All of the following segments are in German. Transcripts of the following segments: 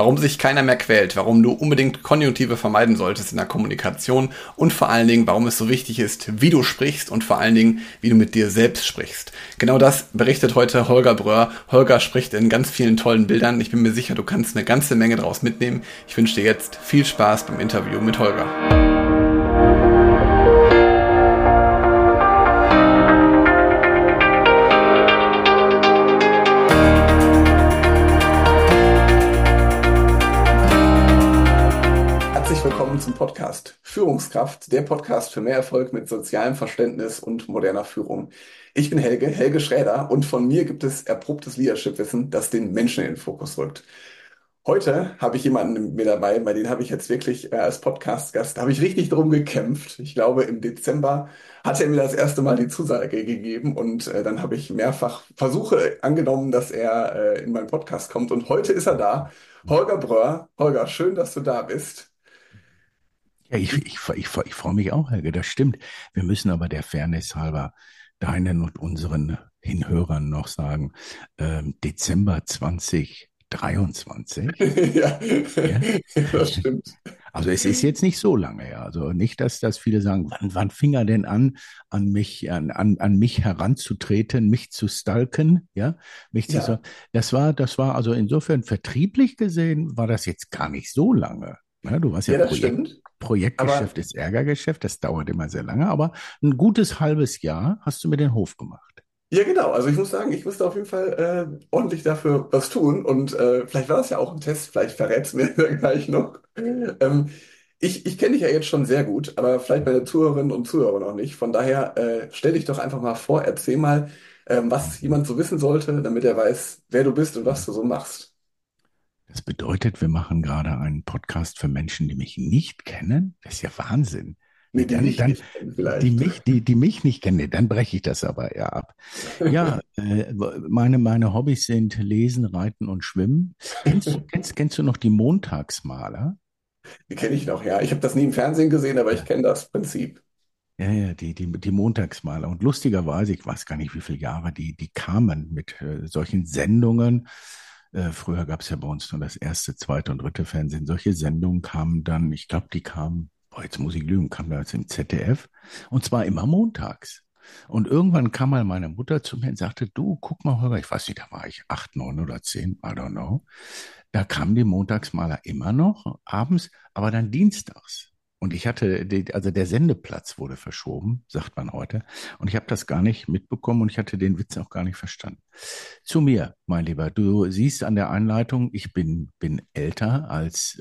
warum sich keiner mehr quält, warum du unbedingt Konjunktive vermeiden solltest in der Kommunikation und vor allen Dingen, warum es so wichtig ist, wie du sprichst und vor allen Dingen, wie du mit dir selbst sprichst. Genau das berichtet heute Holger Bröhr. Holger spricht in ganz vielen tollen Bildern. Ich bin mir sicher, du kannst eine ganze Menge daraus mitnehmen. Ich wünsche dir jetzt viel Spaß beim Interview mit Holger. Willkommen zum Podcast Führungskraft, der Podcast für mehr Erfolg mit sozialem Verständnis und moderner Führung. Ich bin Helge Schräder, und von mir gibt es erprobtes Leadership-Wissen, das den Menschen in den Fokus rückt. Heute habe ich jemanden mit mir dabei, bei dem habe ich jetzt wirklich als Podcast-Gast, da habe ich richtig drum gekämpft. Ich glaube, im Dezember hat er mir das erste Mal die Zusage gegeben, und dann habe ich mehrfach Versuche angenommen, dass er in meinen Podcast kommt, und heute ist er da. Holger Bröhr. Holger, schön, dass du da bist. Ja, ich freue mich auch, Helge, das stimmt. Wir müssen aber der Fairness halber deinen und unseren Hinhörern noch sagen, Dezember 2023. Ja, Ja. das stimmt. Also es ist jetzt nicht so lange her. Also nicht, dass viele sagen, wann fing er denn an mich heranzutreten, mich zu stalken, ja, mich zu Ja, so. Das war also insofern vertrieblich gesehen, war das jetzt gar nicht so lange. Ja, du warst ja ja, das stimmt. Projektgeschäft Aber ist Ärgergeschäft, das dauert immer sehr lange, aber ein gutes halbes Jahr hast du mir den Hof gemacht. ja, genau. Also ich muss sagen, ich musste auf jeden Fall ordentlich dafür was tun. Und vielleicht war das ja auch ein Test, vielleicht verrätst du mir gleich noch. Ich kenne dich ja jetzt schon sehr gut, aber vielleicht meine Zuhörerinnen und Zuhörer noch nicht. Von daher stell dich doch einfach mal vor, erzähl mal, was jemand so wissen sollte, damit er weiß, wer du bist und was du so machst. Das bedeutet, wir machen gerade einen Podcast für Menschen, die mich nicht kennen. Das ist ja Wahnsinn. Nee, Nee, die dich nicht kennen vielleicht. die mich nicht kennen, nee, dann breche ich das aber ja ab. Ja, meine Hobbys sind Lesen, Reiten und Schwimmen. Kennst du noch die Montagsmaler? Die kenne ich noch, ja. Ich habe das nie im Fernsehen gesehen, aber ich Ja. kenne das Prinzip. Ja, die Montagsmaler. Und lustigerweise, ich weiß gar nicht, wie viele Jahre, die kamen mit solchen Sendungen. Früher gab es ja bei uns nur das erste, zweite und dritte Fernsehen. Solche Sendungen kamen dann, ich glaube, die kamen, boah, jetzt muss ich lügen, kamen da jetzt im ZDF. Und zwar immer montags. Und irgendwann kam mal meine Mutter zu mir und sagte, du, guck mal, Holger, ich weiß nicht, da war ich 8, 9 oder 10, I don't know. Da kamen die Montagsmaler immer noch abends, aber dann dienstags. Und ich hatte, also der Sendeplatz wurde verschoben, sagt man heute. Und ich habe das gar nicht mitbekommen und ich hatte den Witz auch gar nicht verstanden. Zu mir, mein Lieber, du siehst an der Einleitung, bin älter als,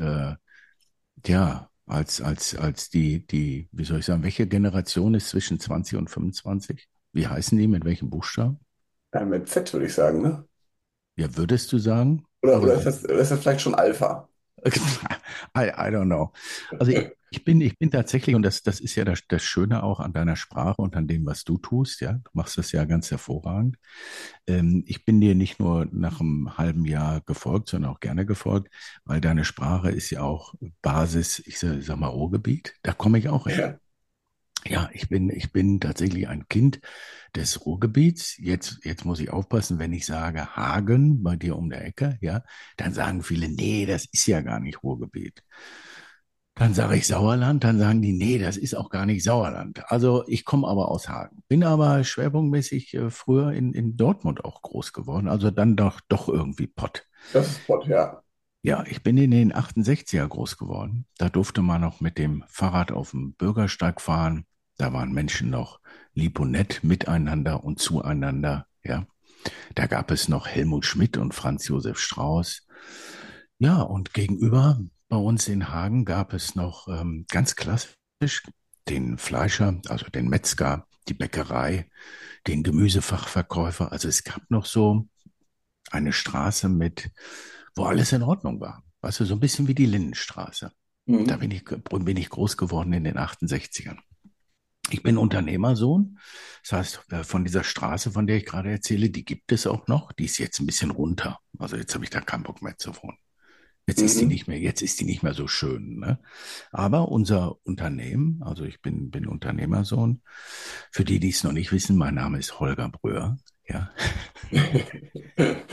als die, wie soll ich sagen, welche Generation ist zwischen 20 und 25? Wie heißen die, mit welchem Buchstaben? Mit Z würde ich sagen, ne? Ja, würdest du sagen? Oder Oder ist das vielleicht schon Alpha? I don't know. Also ich bin tatsächlich, und das ist ja das Schöne auch an deiner Sprache und an dem, was du tust, ja, du machst das ja ganz hervorragend. Ich bin dir nicht nur nach einem halben Jahr gefolgt, sondern auch gerne gefolgt, weil deine Sprache ist ja auch Basis, sag mal, Ruhrgebiet. Da komme ich auch her. Ja. Ja, ich bin tatsächlich ein Kind des Ruhrgebiets. Jetzt muss ich aufpassen, wenn ich sage Hagen bei dir um der Ecke, ja, dann sagen viele, nee, das ist ja gar nicht Ruhrgebiet. Dann sage ich Sauerland, dann sagen die, nee, das ist auch gar nicht Sauerland. Also ich komme aber aus Hagen, bin aber schwerpunktmäßig früher in Dortmund auch groß geworden, also dann doch irgendwie Pott. Das ist Spot, ja. Ja, ich bin in den 68er groß geworden. Da durfte man noch mit dem Fahrrad auf dem Bürgersteig fahren. Da waren Menschen noch lieb und nett miteinander und zueinander. Ja, da gab es noch Helmut Schmidt und Franz Josef Strauß. Ja, und gegenüber bei uns in Hagen gab es noch ganz klassisch den Fleischer, also den Metzger, die Bäckerei, den Gemüsefachverkäufer. Also es gab noch so eine Straße wo alles in Ordnung war. Weißt du, so ein bisschen wie die Lindenstraße. Da Mhm. bin ich groß geworden in den 68ern. Ich bin Unternehmersohn. Das heißt, von dieser Straße, von der ich gerade erzähle, die gibt es auch noch. Die ist jetzt ein bisschen runter. Also jetzt habe ich da keinen Bock mehr zu wohnen. Mhm. Jetzt ist die nicht mehr so schön, ne? Aber unser Unternehmen, also bin Unternehmersohn. Für die es noch nicht wissen, mein Name ist Holger Bröhr. Ja.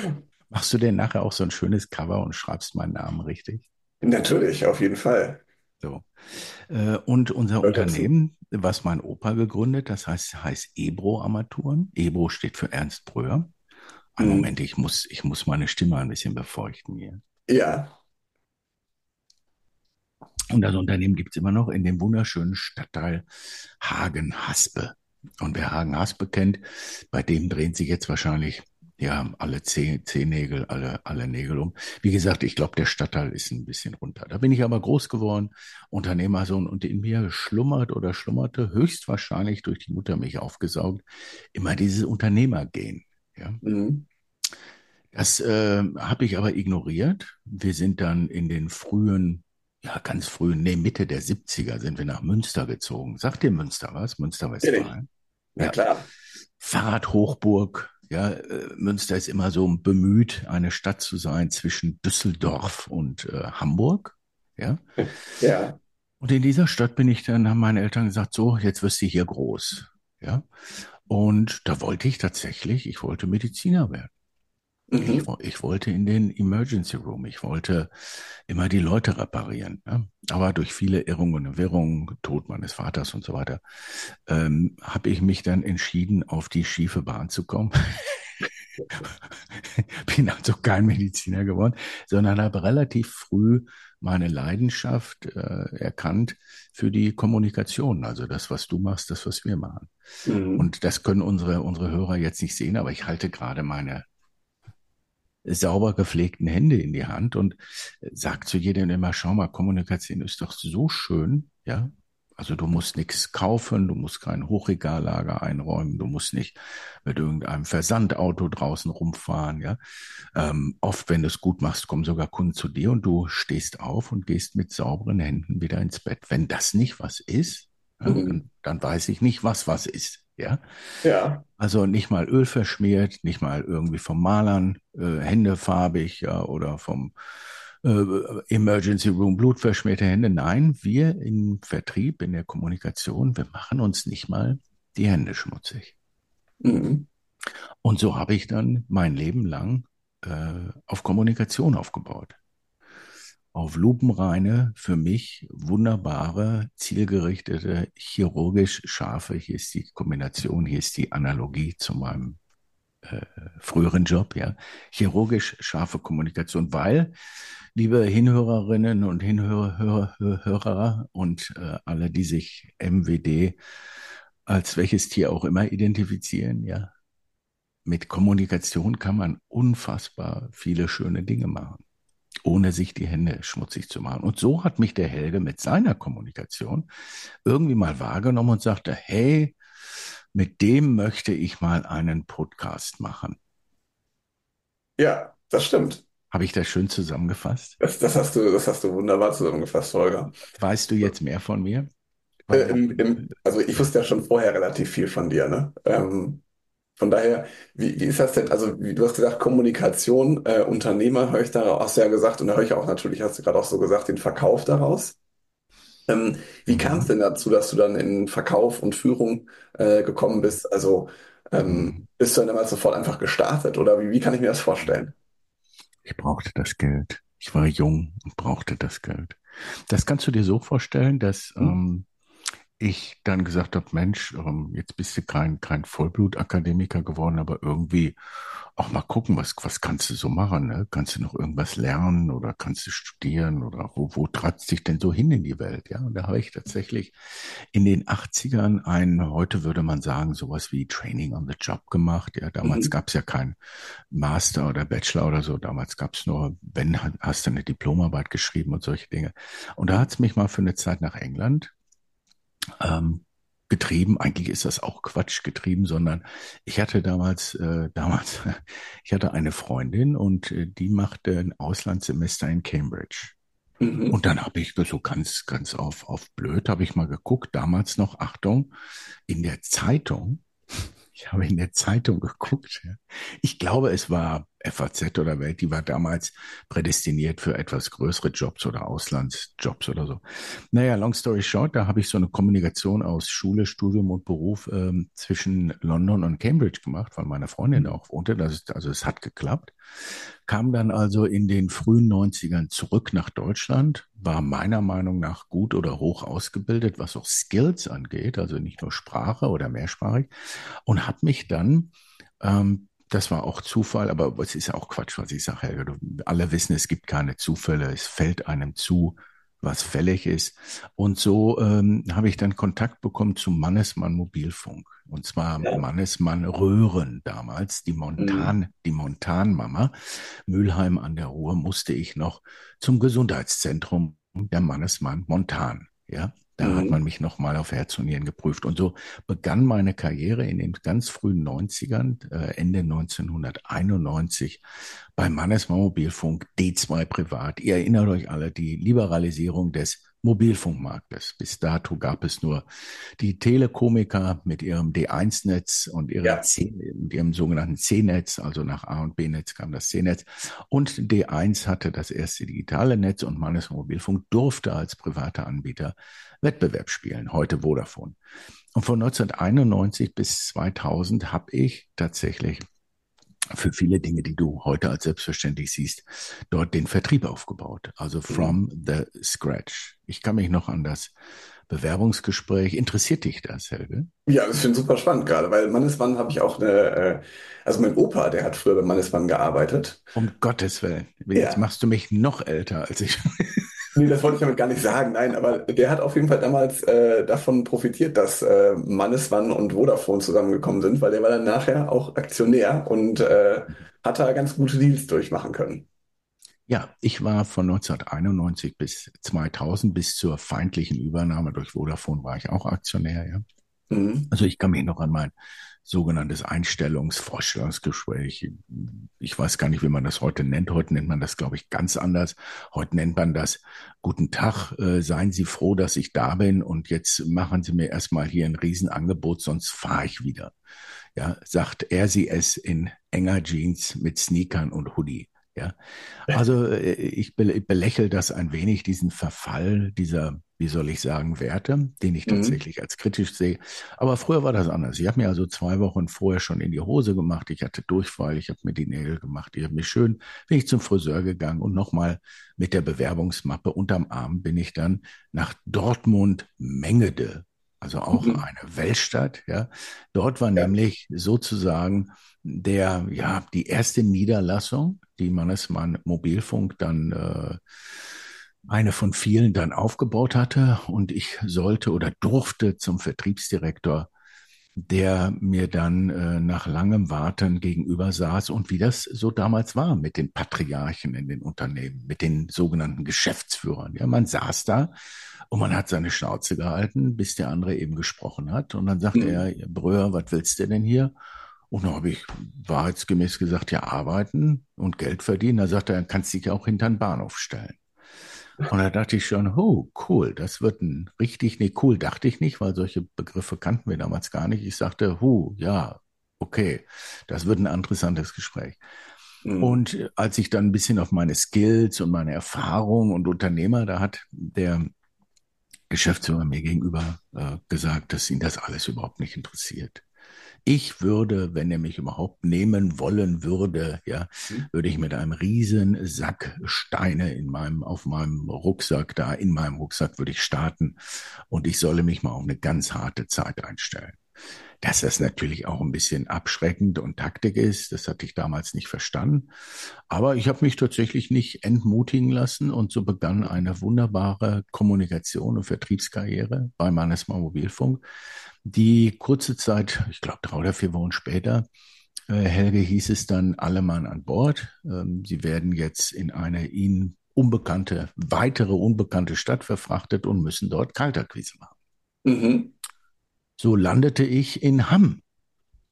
Machst du denn nachher auch so ein schönes Cover und schreibst meinen Namen richtig? Natürlich, auf jeden Fall. So. Und unser Gehört dazu. Unternehmen, was mein Opa gegründet, das heißt Ebro Armaturen. Ebro steht für Ernst Breuer. Einen Mhm. Moment, ich muss meine Stimme ein bisschen befeuchten hier. Ja, Und das Unternehmen gibt es immer noch in dem wunderschönen Stadtteil Hagen-Haspe. Und wer Hagen-Haspe kennt, bei dem drehen sich jetzt wahrscheinlich ja alle Zehennägel, alle Nägel um. Wie gesagt, ich glaube, der Stadtteil ist ein bisschen runter. Da bin ich aber groß geworden, Unternehmersohn, und in mir schlummert oder schlummerte höchstwahrscheinlich durch die Muttermilch aufgesaugt immer dieses Unternehmergehen. Ja. mhm. Das habe ich aber ignoriert. Wir sind dann in den frühen, ja ganz frühen, nee, Mitte der 70er sind wir nach Münster gezogen. Sagt dir Münster was? Bin ich. Münster-Westfalen? Na Ja. klar. Fahrradhochburg. Ja, Münster ist immer so bemüht, eine Stadt zu sein zwischen Düsseldorf und Hamburg. Ja. Ja. Und in dieser Stadt bin ich dann, haben meine Eltern gesagt, so, jetzt wirst du hier groß. Ja. Und da wollte ich tatsächlich, ich wollte Mediziner werden. Mhm. Ich wollte in den Emergency Room. Ich wollte immer die Leute reparieren. Ne? Aber durch viele Irrungen und Wirrungen, Tod meines Vaters und so weiter, habe ich mich dann entschieden, auf die schiefe Bahn zu kommen. Bin also kein Mediziner geworden, sondern habe relativ früh meine Leidenschaft erkannt für die Kommunikation. Also das, was du machst, das, was wir machen. Mhm. Und das können unsere Hörer jetzt nicht sehen, aber ich halte gerade meine sauber gepflegten Hände in die Hand und sagt zu jedem immer, schau mal, Kommunikation ist doch so schön, ja. Also du musst nichts kaufen, du musst kein Hochregallager einräumen, du musst nicht mit irgendeinem Versandauto draußen rumfahren, ja. Oft, wenn du es gut machst, kommen sogar Kunden zu dir und du stehst auf und gehst mit sauberen Händen wieder ins Bett. Wenn das nicht was ist, ja, Mhm. dann weiß ich nicht, was ist, ja. Ja. Also nicht mal Öl verschmiert, nicht mal irgendwie vom Malern Hände farbig, ja, oder vom Emergency Room blutverschmierte Hände. Nein, wir im Vertrieb, in der Kommunikation, wir machen uns nicht mal die Hände schmutzig. Mhm. Und so habe ich dann mein Leben lang auf Kommunikation aufgebaut. Auf lupenreine, für mich wunderbare, zielgerichtete, chirurgisch scharfe, hier ist die Kombination, hier ist die Analogie zu meinem früheren Job, ja, chirurgisch scharfe Kommunikation, weil, liebe Hinhörerinnen und Hinhörer und alle, die sich MWD als welches Tier auch immer identifizieren, ja, mit Kommunikation kann man unfassbar viele schöne Dinge machen, ohne sich die Hände schmutzig zu machen. Und so hat mich der Helge mit seiner Kommunikation irgendwie mal wahrgenommen und sagte, hey, mit dem möchte ich mal einen Podcast machen. Ja, das stimmt. Habe ich das schön zusammengefasst? Das hast du wunderbar zusammengefasst, Holger. Weißt du jetzt mehr von mir? Warum? Also ich wusste ja schon vorher relativ viel von dir, ne? Von daher, wie ist das denn? Also, wie, du hast gesagt, Kommunikation, Unternehmer, höre ich da, hast du ja gesagt, und da höre ich auch natürlich, hast du gerade auch so gesagt, den Verkauf daraus. Wie kam es Mhm. denn dazu, dass du dann in Verkauf und Führung gekommen bist? Also, Mhm. bist du dann damals sofort einfach gestartet oder wie kann ich mir das vorstellen? Ich brauchte das Geld. Ich war jung und brauchte das Geld. Das kannst du dir so vorstellen, dass Hm? ich dann gesagt habe, Mensch, jetzt bist du kein Vollblutakademiker geworden, aber irgendwie auch mal gucken, was kannst du so machen, ne? Kannst du noch irgendwas lernen oder kannst du studieren oder wo treibt dich denn so hin in die Welt? Ja, und da habe ich tatsächlich in den 80ern heute würde man sagen, sowas wie Training on the Job gemacht. Ja, damals Mhm. gab es ja kein Master oder Bachelor oder so. Damals gab es nur, wenn, hast du eine Diplomarbeit geschrieben und solche Dinge. Und da hat es mich mal für eine Zeit nach England getrieben. Eigentlich ist das auch Quatsch getrieben, sondern ich hatte damals, ich hatte eine Freundin und die machte ein Auslandssemester in Cambridge. Mhm. Und dann habe ich so ganz auf blöd, habe ich mal geguckt, damals noch, Achtung, in der Zeitung Ich habe in der Zeitung geguckt. Ja. Ich glaube, es war FAZ oder Welt, die war damals prädestiniert für etwas größere Jobs oder Auslandsjobs oder so. Naja, long story short, da habe ich so eine Kommunikation aus Schule, Studium und Beruf zwischen London und Cambridge gemacht, weil meine Freundin da auch wohnte. Also es hat geklappt. Kam dann also in den frühen Neunzigern zurück nach Deutschland, war meiner Meinung nach gut oder hoch ausgebildet, was auch Skills angeht, also nicht nur Sprache oder mehrsprachig, und habe mich dann, das war auch Zufall, aber es ist ja auch Quatsch, was ich sage, Helga. Alle wissen, es gibt keine Zufälle, es fällt einem zu, was fällig ist. Und so habe ich dann Kontakt bekommen zum Mannesmann Mobilfunk. Und zwar Ja. Mannesmann Röhren damals, Mhm. Die Montanmama. Mülheim an der Ruhr musste ich noch zum Gesundheitszentrum der Mannesmann Montan. Ja, da hat man Mhm. mich nochmal auf Herz und Nieren geprüft. Und so begann meine Karriere in den ganz frühen Neunzigern, Ende 1991, bei Mannesmann Mobilfunk D2 Privat. Ihr erinnert euch alle, die Liberalisierung des Mobilfunkmarktes. Bis dato gab es nur die Telekomiker mit ihrem D1-Netz und Ja. ihrem sogenannten C-Netz, also nach A und B-Netz kam das C-Netz. Und D1 hatte das erste digitale Netz und Mannesmann Mobilfunk durfte als privater Anbieter Wettbewerb spielen, heute Vodafone. Und von 1991 bis 2000 habe ich tatsächlich für viele Dinge, die du heute als selbstverständlich siehst, dort den Vertrieb aufgebaut. Also Mhm. from the scratch. Ich kann mich noch an das Bewerbungsgespräch. Interessiert dich das, Helge? Ja, das finde ich super spannend gerade, weil Mannesmann habe ich auch also mein Opa, der hat früher bei Mannesmann gearbeitet. Um Gottes Willen. Jetzt Ja. machst du mich noch älter als ich. Nee, das wollte ich damit gar nicht sagen, nein, aber der hat auf jeden Fall damals davon profitiert, dass Mannesmann und Vodafone zusammengekommen sind, weil der war dann nachher auch Aktionär und hat da ganz gute Deals durchmachen können. Ja, ich war von 1991 bis 2000 bis zur feindlichen Übernahme durch Vodafone war ich auch Aktionär, ja. Mhm. Also ich kann mich noch an mein sogenanntes Vorstellungsgespräch. Ich weiß gar nicht, wie man das heute nennt. Heute nennt man das, glaube ich, ganz anders. Heute nennt man das Guten Tag, seien Sie froh, dass ich da bin und jetzt machen Sie mir erstmal hier ein Riesenangebot, sonst fahre ich wieder. Ja, sagt er sie es in enger Jeans mit Sneakern und Hoodie. Ja, also ich belächle das ein wenig, diesen Verfall dieser, wie soll ich sagen, Werte, den ich Mhm. tatsächlich als kritisch sehe. Aber früher war das anders. Ich habe mir also 2 Wochen vorher schon in die Hose gemacht. Ich hatte Durchfall, ich habe mir die Nägel gemacht. Ich habe mich schön, bin ich zum Friseur gegangen und nochmal mit der Bewerbungsmappe unterm Arm bin ich dann nach Dortmund-Mengede, also auch Mhm. eine Weltstadt. Ja, dort war Ja. nämlich sozusagen die erste Niederlassung, die Mannesmann Mobilfunk dann eine von vielen dann aufgebaut hatte und ich sollte oder durfte zum Vertriebsdirektor, der mir dann nach langem Warten gegenüber saß und wie das so damals war mit den Patriarchen in den Unternehmen, mit den sogenannten Geschäftsführern. Ja, man saß da und man hat seine Schnauze gehalten, bis der andere eben gesprochen hat und dann sagte Mhm. er, Bröer, was willst du denn hier? Und dann habe ich wahrheitsgemäß gesagt, ja, arbeiten und Geld verdienen. Da sagt er, dann kannst du dich auch hinter den Bahnhof stellen. Und da dachte ich schon, oh, cool, das wird ein richtig, nee, cool dachte ich nicht, weil solche Begriffe kannten wir damals gar nicht. Ich sagte, ja, okay, das wird ein interessantes Gespräch. Mhm. Und als ich dann ein bisschen auf meine Skills und meine Erfahrung und Unternehmer, da hat der Geschäftsführer mir gegenüber gesagt, dass ihn das alles überhaupt nicht interessiert. Ich würde, wenn er mich überhaupt nehmen wollen würde, ja, Mhm. würde ich mit einem riesen Sack Steine auf meinem Rucksack, da in meinem Rucksack würde ich starten und ich solle mich mal auf eine ganz harte Zeit einstellen. Dass das natürlich auch ein bisschen abschreckend und Taktik ist, das hatte ich damals nicht verstanden. Aber ich habe mich tatsächlich nicht entmutigen lassen und so begann eine wunderbare Kommunikation und Vertriebskarriere bei Mannesmann Mobilfunk, die kurze Zeit, ich glaube 3 oder 4 Wochen später, Helge, hieß es dann, alle Mann an Bord. Sie werden jetzt in eine Ihnen weitere unbekannte Stadt verfrachtet und müssen dort Kaltakquise machen. Mhm. So landete ich in Hamm.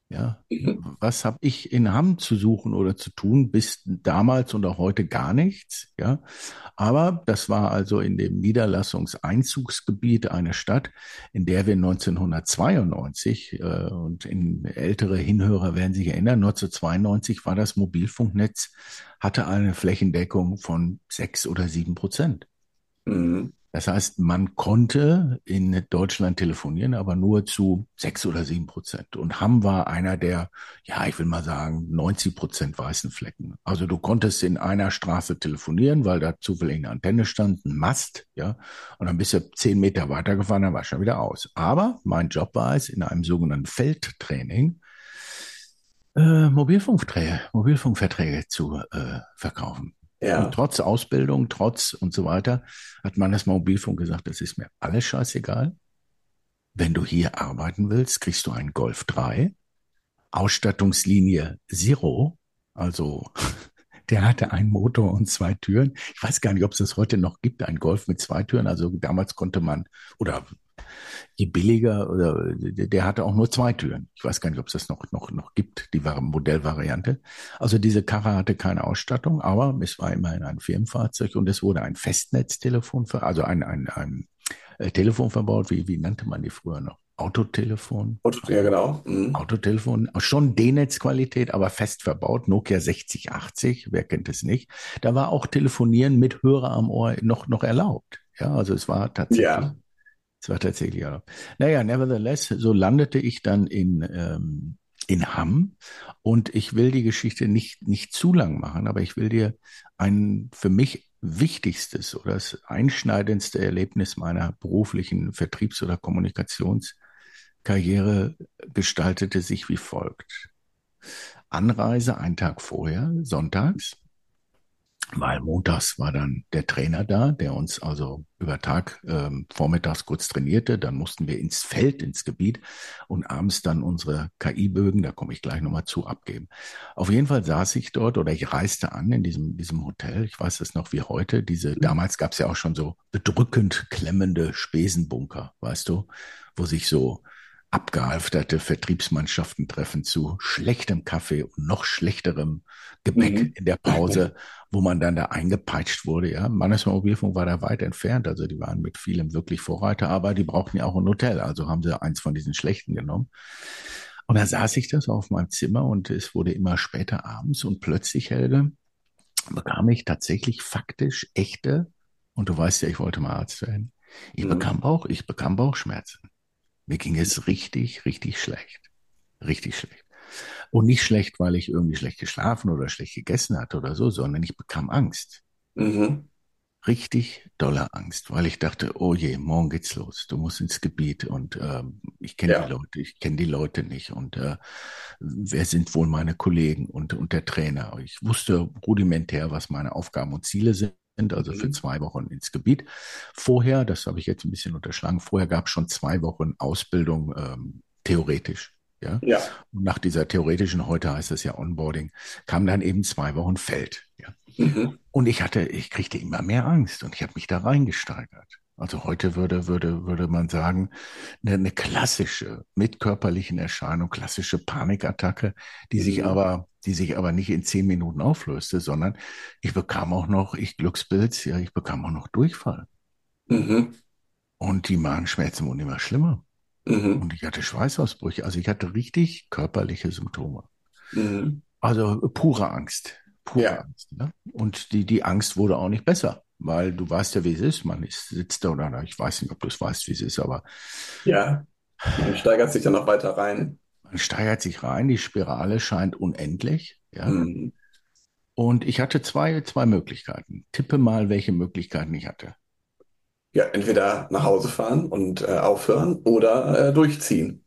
Ja, Mhm. was habe ich in Hamm zu suchen oder zu tun? Bis damals und auch heute gar nichts. Ja, aber das war also in dem Niederlassungseinzugsgebiet einer Stadt, in der wir 1992, und in ältere Hinhörer werden sich erinnern, 1992 war das Mobilfunknetz, hatte eine Flächendeckung von 6 oder 7%. Mhm. Das heißt, man konnte in Deutschland telefonieren, aber nur zu 6 oder 7%. Und Hamm war einer der, ja, ich will mal sagen, 90% weißen Flecken. Also du konntest in einer Straße telefonieren, weil da zufällig eine Antenne stand, ein Mast, ja. Und dann bist du 10 Meter weitergefahren, dann war schon wieder aus. Aber mein Job war es, in einem sogenannten Feldtraining, Mobilfunkverträge zu verkaufen. Und Ja. trotz Ausbildung, trotz und so weiter, hat man das Mobilfunk gesagt, das ist mir alles scheißegal. Wenn du hier arbeiten willst, kriegst du einen Golf 3, Ausstattungslinie Zero, also der hatte einen Motor und 2 Türen. Ich weiß gar nicht, ob es das heute noch gibt, ein Golf mit 2 Türen. Also damals konnte man, oder je billiger, oder der hatte auch nur 2 Türen. Ich weiß gar nicht, ob es das noch gibt, die Modellvariante. Also diese Karre hatte keine Ausstattung, aber es war immerhin ein Firmenfahrzeug und es wurde ein Festnetztelefon, also ein Telefon verbaut. Wie nannte man die früher noch? Autotelefon? Ja, genau. Mhm. Autotelefon, schon D-Netz-Qualität, aber fest verbaut, Nokia 6080, wer kennt es nicht. Da war auch Telefonieren mit Hörer am Ohr noch erlaubt. Ja, also Ja. es war tatsächlich erlaubt. Naja, nevertheless, so landete ich dann in Hamm und ich will die Geschichte nicht zu lang machen, aber ich will dir ein für mich wichtigstes oder das einschneidendste Erlebnis meiner beruflichen Vertriebs- oder Kommunikationskarriere gestaltete sich wie folgt. Anreise einen Tag vorher, sonntags, weil montags war dann der Trainer da, der uns also über Tag vormittags kurz trainierte. Dann mussten wir ins Feld, ins Gebiet und abends dann unsere KI-Bögen, da komme ich gleich nochmal zu, abgeben. Auf jeden Fall saß ich dort oder ich reiste an in diesem Hotel. Ich weiß es noch wie heute. Damals gab es ja auch schon so bedrückend klemmende Spesenbunker, weißt du, wo sich so abgehalfterte Vertriebsmannschaften treffen zu schlechtem Kaffee und noch schlechterem Gebäck Mhm. in der Pause, wo man dann da eingepeitscht wurde. Ja, Mannesmann Mobilfunk war da weit entfernt, also die waren mit vielem wirklich Vorreiter, aber die brauchten ja auch ein Hotel, also haben sie eins von diesen schlechten genommen. Und da saß ich das auf meinem Zimmer und es wurde immer später abends und plötzlich, Helge, bekam ich tatsächlich faktisch echte, und du weißt ja, ich wollte mal Arzt werden, Mhm. Ich bekam Bauchschmerzen. Mir ging es richtig, richtig schlecht. Richtig schlecht. Und nicht schlecht, weil ich irgendwie schlecht geschlafen oder schlecht gegessen hatte oder so, sondern ich bekam Angst. Mhm. Richtig dolle Angst, weil ich dachte, oh je, morgen geht's los. Du musst ins Gebiet und Ja. Ich kenne die Leute nicht und wer sind wohl meine Kollegen und der Trainer. Ich wusste rudimentär, was meine Aufgaben und Ziele sind. Also für Mhm. 2 Wochen ins Gebiet. Vorher, das habe ich jetzt ein bisschen unterschlagen, vorher gab es schon 2 Wochen Ausbildung theoretisch. Ja, Ja. und nach dieser theoretischen, heute heißt es ja Onboarding, kam dann eben 2 Wochen Feld. Ja. Mhm. Und ich kriegte immer mehr Angst und ich habe mich da reingesteigert. Also heute würde man sagen, eine klassische, mit körperlichen Erscheinungen, klassische Panikattacke, Mhm. die sich aber nicht in 10 Minuten auflöste, sondern ich Glückspilz, ja, ich bekam auch noch Durchfall. Mhm. Und die Magenschmerzen wurden immer schlimmer. Mhm. Und ich hatte Schweißausbrüche. Also ich hatte richtig körperliche Symptome. Mhm. Also pure Angst, pure Ja. Angst. Ne? Und die Angst wurde auch nicht besser, weil du weißt ja, wie es ist. Sitzt da oder ich weiß nicht, ob du es weißt, wie es ist, aber Ja. Man steigert sich dann noch weiter rein. man steigert sich rein, die Spirale scheint unendlich, ja. Mhm. Und ich hatte zwei Möglichkeiten. Tippe mal, welche Möglichkeiten ich hatte. Ja, entweder nach Hause fahren und aufhören oder durchziehen.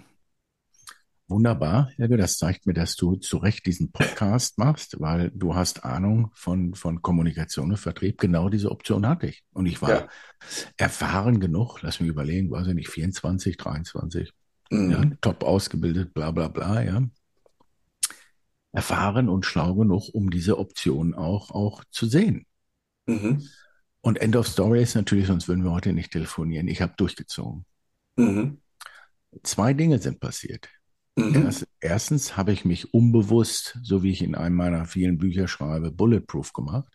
Wunderbar, Helge, das zeigt mir, dass du zu Recht diesen Podcast machst, weil du hast Ahnung von Kommunikation und Vertrieb. Genau diese Option hatte ich. Und ich war Ja. erfahren genug, lass mich überlegen, weiß ich nicht, 24, 23, ja, Mhm. top ausgebildet, bla bla bla, ja. Erfahren und schlau genug, um diese Option auch zu sehen. Mhm. Und End of Story ist natürlich, sonst würden wir heute nicht telefonieren. Ich habe durchgezogen. Mhm. 2 Dinge sind passiert. Mhm. Erstens habe ich mich unbewusst, so wie ich in einem meiner vielen Bücher schreibe, bulletproof gemacht.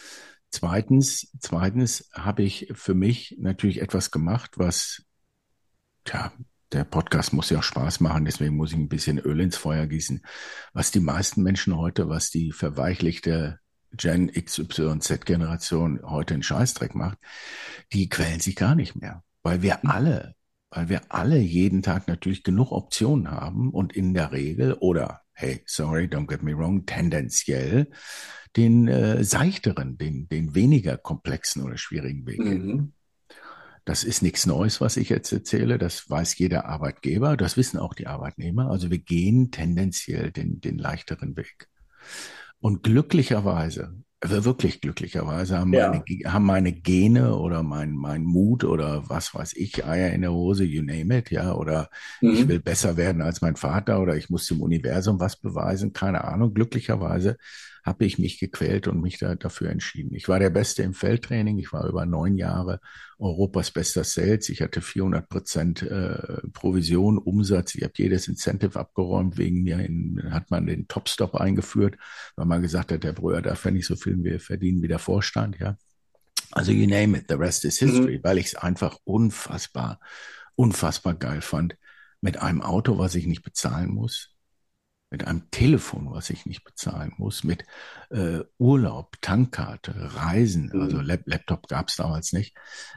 Zweitens habe ich für mich natürlich etwas gemacht, was, tja, der Podcast muss ja auch Spaß machen, deswegen muss ich ein bisschen Öl ins Feuer gießen. Was die meisten Menschen heute, was die verweichlichte Gen XYZ-Generation heute einen Scheißdreck macht, die quälen sich gar nicht mehr, weil wir alle jeden Tag natürlich genug Optionen haben und in der Regel oder hey, sorry, don't get me wrong, tendenziell den seichteren, den weniger komplexen oder schwierigen Weg gehen. Mhm. Das ist nichts Neues, was ich jetzt erzähle. Das weiß jeder Arbeitgeber. Das wissen auch die Arbeitnehmer. Also wir gehen tendenziell den leichteren Weg. Und glücklicherweise, also wirklich glücklicherweise, Ja. haben meine Gene oder mein Mut oder was weiß ich, Eier in der Hose, you name it, ja, oder ich will Mhm. besser werden als mein Vater oder ich muss dem Universum was beweisen, keine Ahnung. Glücklicherweise habe ich mich gequält und mich dafür entschieden. Ich war der Beste im Feldtraining. Ich war über 9 Jahre Europas bester Sales. Ich hatte 400% Provision, Umsatz. Ich habe jedes Incentive abgeräumt. Wegen mir hat man den Top-Stop eingeführt, weil man gesagt hat, der Breuer darf ja nicht so viel wir verdienen wie der Vorstand. Ja, also you name it, the rest is history, Mhm. weil ich es einfach unfassbar geil fand. Mit einem Auto, was ich nicht bezahlen muss, mit einem Telefon, was ich nicht bezahlen muss, mit Urlaub, Tankkarte, Reisen, also Mhm. Laptop gab es damals nicht,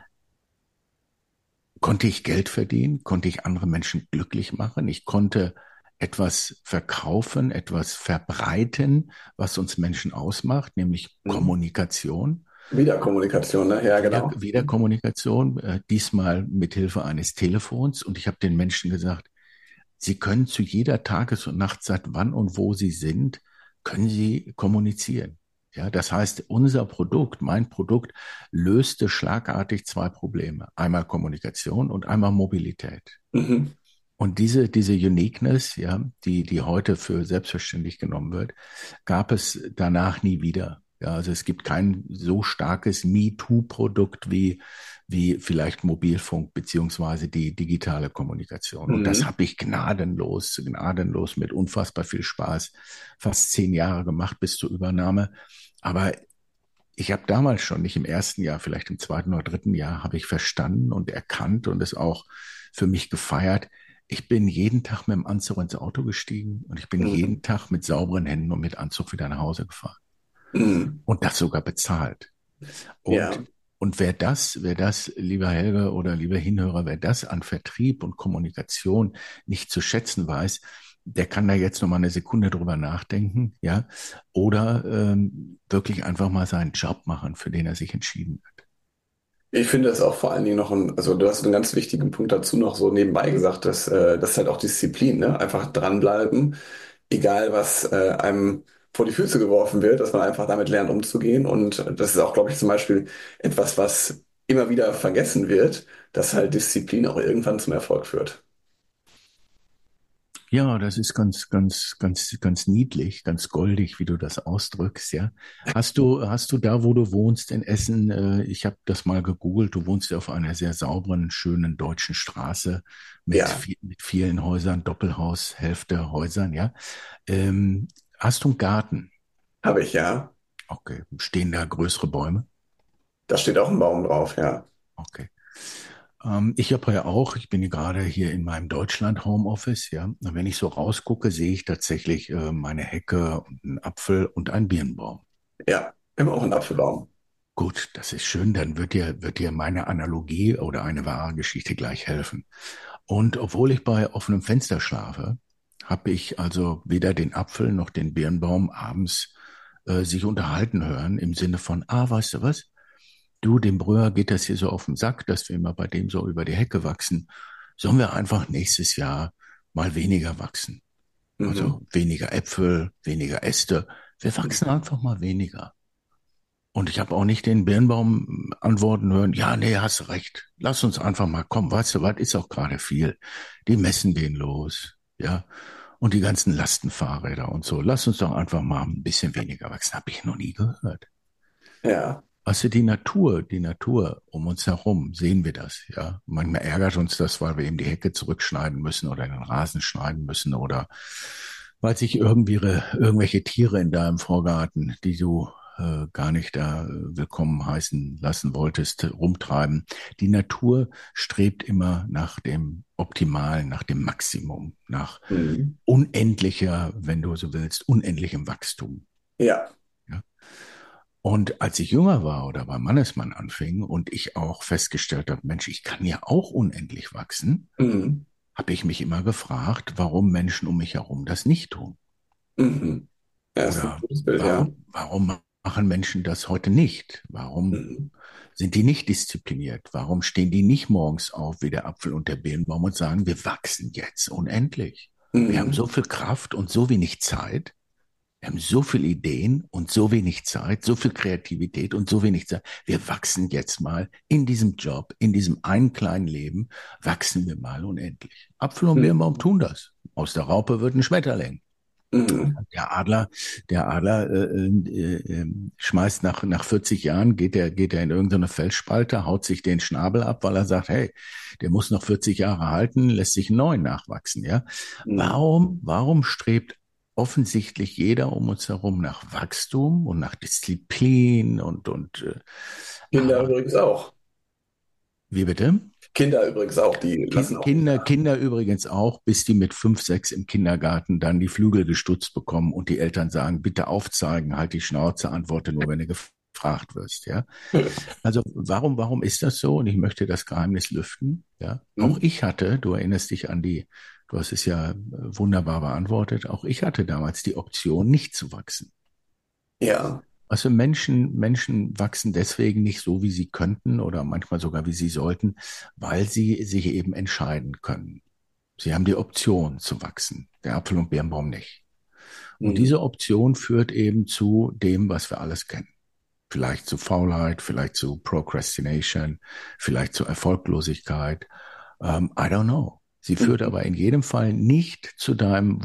konnte ich Geld verdienen, konnte ich andere Menschen glücklich machen, ich konnte etwas verkaufen, etwas verbreiten, was uns Menschen ausmacht, nämlich Mhm. Kommunikation. Wiederkommunikation, ne? Ja, genau. Wieder Kommunikation, diesmal mit Hilfe eines Telefons. Und ich habe den Menschen gesagt, Sie können zu jeder Tages- und Nachtzeit, wann und wo Sie sind, können Sie kommunizieren. Ja, das heißt, unser Produkt, mein Produkt, löste schlagartig zwei Probleme. Einmal Kommunikation und einmal Mobilität. Mhm. Und diese Uniqueness, ja, die heute für selbstverständlich genommen wird, gab es danach nie wieder. Ja, also es gibt kein so starkes MeToo-Produkt wie vielleicht Mobilfunk beziehungsweise die digitale Kommunikation. Und das Mhm. habe ich gnadenlos mit unfassbar viel Spaß fast 10 Jahre gemacht bis zur Übernahme. Aber ich habe damals schon, nicht im ersten Jahr, vielleicht im zweiten oder dritten Jahr, habe ich verstanden und erkannt und es auch für mich gefeiert. Ich bin jeden Tag mit dem Anzug ins Auto gestiegen und ich bin Mhm. jeden Tag mit sauberen Händen und mit Anzug wieder nach Hause gefahren. Mhm. Und das sogar bezahlt. Und, Ja. und wer das, lieber Helge oder lieber Hinhörer, wer das an Vertrieb und Kommunikation nicht zu schätzen weiß, der kann da jetzt noch mal eine Sekunde drüber nachdenken, ja, oder wirklich einfach mal seinen Job machen, für den er sich entschieden hat. Ich finde es auch vor allen Dingen noch also du hast einen ganz wichtigen Punkt dazu noch so nebenbei gesagt, dass das ist halt auch Disziplin, ne? Einfach dranbleiben, egal was einem vor die Füße geworfen wird, dass man einfach damit lernt umzugehen. Und das ist auch, glaube ich, zum Beispiel etwas, was immer wieder vergessen wird, dass halt Disziplin auch irgendwann zum Erfolg führt. Ja, das ist ganz niedlich, ganz goldig, wie du das ausdrückst, ja. Hast du da, wo du wohnst in Essen, ich habe das mal gegoogelt, du wohnst ja auf einer sehr sauberen, schönen deutschen Straße Ja, mit vielen Häusern, Doppelhaus, Hälfte Häusern, ja. Ähm, Hast du einen Garten? habe ich ja. Okay. Stehen da größere Bäume? Da steht auch ein Baum drauf, ja. Okay. Ich habe ja auch, ich bin gerade hier in meinem Deutschland Homeoffice, ja. Und wenn ich so rausgucke, sehe ich tatsächlich meine Hecke und einen Apfel und einen Birnbaum. Ja, wir haben auch einen Apfelbaum. Gut, das ist schön, dann wird dir meine Analogie oder eine wahre Geschichte gleich helfen. Und obwohl ich bei offenem Fenster schlafe, habe ich also weder den Apfel noch den Birnbaum abends sich unterhalten hören im Sinne von, weißt du was? Du, dem Brüher geht das hier so auf den Sack, dass wir immer bei dem so über die Hecke wachsen. Sollen wir einfach nächstes Jahr mal weniger wachsen? Mhm. Also weniger Äpfel, weniger Äste. Wir wachsen einfach mal weniger. Und ich habe auch nicht den Birnbaum antworten hören, ja, nee, hast recht. Lass uns einfach mal kommen. Weißt du was, ist auch gerade viel. Die messen den los, ja. Und die ganzen Lastenfahrräder und so. Lass uns doch einfach mal ein bisschen weniger wachsen. Habe ich noch nie gehört. Ja. Also die Natur um uns herum, sehen wir das, ja. Manchmal ärgert uns das, weil wir eben die Hecke zurückschneiden müssen oder den Rasen schneiden müssen oder weil sich irgendwelche Tiere in deinem Vorgarten, die du gar nicht da willkommen heißen lassen wolltest, rumtreiben. Die Natur strebt immer nach dem Optimalen, nach dem Maximum, nach Mhm. unendlicher, wenn du so willst, unendlichem Wachstum. Ja. Ja? Und als ich jünger war oder beim Mannesmann anfing und ich auch festgestellt habe, Mensch, ich kann ja auch unendlich wachsen, Mhm. habe ich mich immer gefragt, warum Menschen um mich herum das nicht tun. Mhm. Ja, ist ein Oder gutes Bild, ja. warum machen Menschen das heute nicht? Warum Mhm. sind die nicht diszipliniert? Warum stehen die nicht morgens auf wie der Apfel und der Birnbaum und sagen, wir wachsen jetzt unendlich? Wir haben Mhm. so viel Kraft und so wenig Zeit. Wir haben so viele Ideen und so wenig Zeit, so viel Kreativität und so wenig Zeit. Wir wachsen jetzt mal in diesem Job, in diesem einen kleinen Leben, wachsen wir mal unendlich. Apfel und Mhm. Birnbaum tun das. Aus der Raupe wird ein Schmetterling. Mhm. Der Adler, schmeißt nach 40 Jahren, geht er in irgendeine Felsspalte, haut sich den Schnabel ab, weil er sagt, hey, der muss noch 40 Jahre halten, lässt sich einen neuen nachwachsen, ja. Mhm. Warum strebt offensichtlich jeder um uns herum nach Wachstum und nach Disziplin Kinder aber übrigens auch. wie bitte? Kinder übrigens auch, die lassen auch nicht nach. Kinder übrigens auch, bis die mit 5, 6 im Kindergarten dann die Flügel gestutzt bekommen und die Eltern sagen, bitte aufzeigen, halt die Schnauze, antworte nur, wenn du gefragt wirst, ja. Also warum ist das so? Und ich möchte das Geheimnis lüften, ja. Auch Mhm. ich hatte, du erinnerst dich an du hast es ja wunderbar beantwortet, auch ich hatte damals die Option, nicht zu wachsen. Ja. Also Menschen wachsen deswegen nicht so, wie sie könnten oder manchmal sogar, wie sie sollten, weil sie sich eben entscheiden können. Sie haben die Option zu wachsen, der Apfel- und Birnbaum nicht. Und Mhm. diese Option führt eben zu dem, was wir alles kennen. Vielleicht zu Faulheit, vielleicht zu Procrastination, vielleicht zu Erfolglosigkeit. I don't know. Sie führt Mhm. aber in jedem Fall nicht zu deinem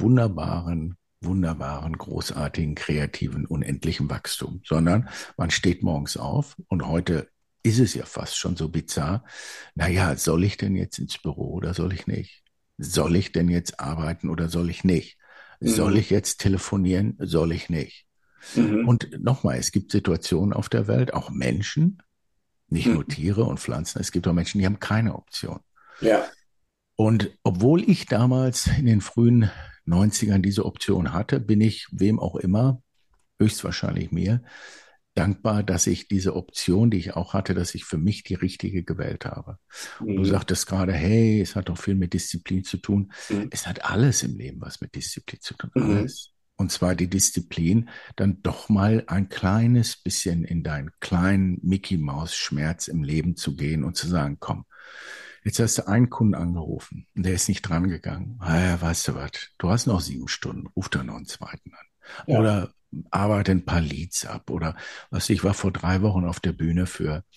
wunderbaren, großartigen, kreativen, unendlichen Wachstum, sondern man steht morgens auf und heute ist es ja fast schon so bizarr. Naja, soll ich denn jetzt ins Büro oder soll ich nicht? Soll ich denn jetzt arbeiten oder soll ich nicht? Soll Mhm. ich jetzt telefonieren? Soll ich nicht? Mhm. Und nochmal, es gibt Situationen auf der Welt, auch Menschen, nicht nur Mhm. Tiere und Pflanzen, es gibt auch Menschen, die haben keine Option. Ja. Und obwohl ich damals in den frühen 90ern diese Option hatte, bin ich wem auch immer, höchstwahrscheinlich mir, dankbar, dass ich diese Option, die ich auch hatte, dass ich für mich die richtige gewählt habe. Und du Mhm. sagtest gerade, hey, es hat doch viel mit Disziplin zu tun. Mhm. Es hat alles im Leben was mit Disziplin zu tun, Mhm. alles. Und zwar die Disziplin, dann doch mal ein kleines bisschen in deinen kleinen Mickey Maus Schmerz im Leben zu gehen und zu sagen, komm, jetzt hast du einen Kunden angerufen und der ist nicht dran gegangen. Ah ja, weißt du was, du hast noch 7 Stunden, ruf da noch einen zweiten an. Ja. Oder arbeite ein paar Leads ab. Oder was, ich war vor 3 Wochen auf der Bühne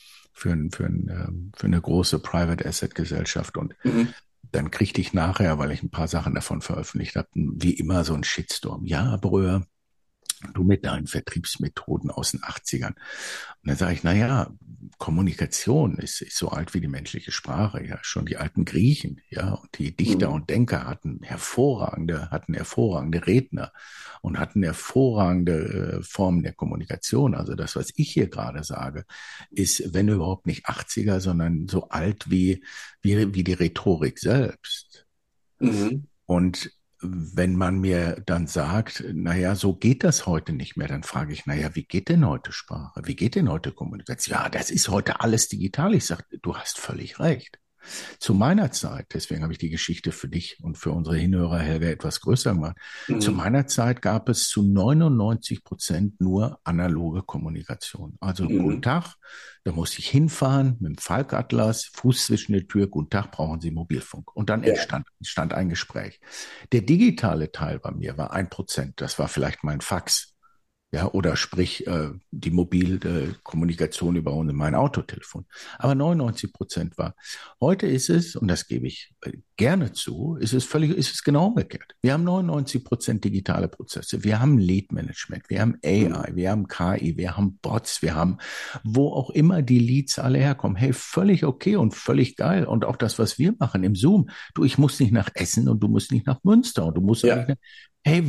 für eine große Private Asset Gesellschaft und Mhm. dann kriegte ich nachher, weil ich ein paar Sachen davon veröffentlicht habe, wie immer so ein Shitstorm. Ja, Bröer, du mit deinen Vertriebsmethoden aus den 80ern. Und dann sage ich, na ja, Kommunikation ist so alt wie die menschliche Sprache, ja, schon die alten Griechen, ja, und die Dichter Mhm. und Denker hatten hervorragende Redner und hatten hervorragende Formen der Kommunikation. Also das, was ich hier gerade sage, ist, wenn überhaupt nicht 80er, sondern so alt wie die Rhetorik selbst. Mhm. Und wenn man mir dann sagt, naja, so geht das heute nicht mehr, dann frage ich, naja, wie geht denn heute Sprache? Wie geht denn heute Kommunikation? Ja, das ist heute alles digital. Ich sage, du hast völlig recht. Zu meiner Zeit, deswegen habe ich die Geschichte für dich und für unsere Hinhörer, Helga, etwas größer gemacht. Zu Mhm. meiner Zeit gab es zu 99% nur analoge Kommunikation. Also, guten Mhm. Tag, da musste ich hinfahren mit dem Falkatlas, Fuß zwischen der Tür, guten Tag, brauchen Sie Mobilfunk. Und dann Ja. entstand ein Gespräch. Der digitale Teil bei mir war 1%. Das war vielleicht mein Fax. Ja, oder sprich die mobile Kommunikation über mein Autotelefon. Aber 99% war. Heute ist es, und das gebe ich gerne zu, ist es genau umgekehrt. Wir haben 99% digitale Prozesse. Wir haben Lead Management, wir haben Mhm. AI, wir haben KI, wir haben Bots, wir haben, wo auch immer die Leads alle herkommen. Hey, völlig okay und völlig geil. Und auch das, was wir machen im Zoom. Du, ich muss nicht nach Essen und du musst nicht nach Münster und du musst auch nicht Ja. nach, hey,